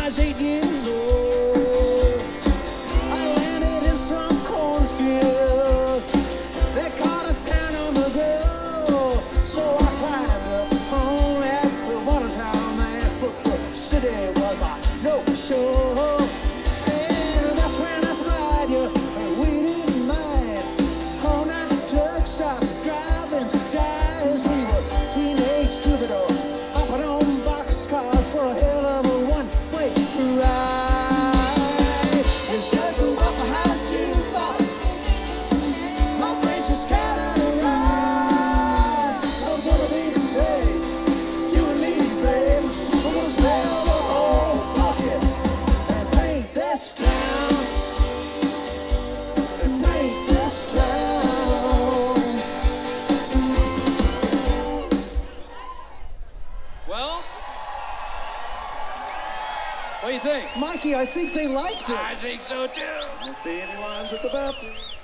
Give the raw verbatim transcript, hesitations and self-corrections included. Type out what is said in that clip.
was eight years old. I landed in some cornfield. They called a town on the go. So I climbed up on that water tower, man. But the city was a no-show. And that's when I spied you. We didn't mind. All night the truck stops, driving dies. We were teenage troubadours, hopping on boxcars for a hell of a one-way ride. It's just a Waffle House jukebox. My friends just scattered around. I wanna be today, you and me, babe. I wanna smell the whole pocket and paint this town. And paint this town. Well, what do you think? Mikey, I think they liked it. I think so too. Didn't see any lines at the bathroom.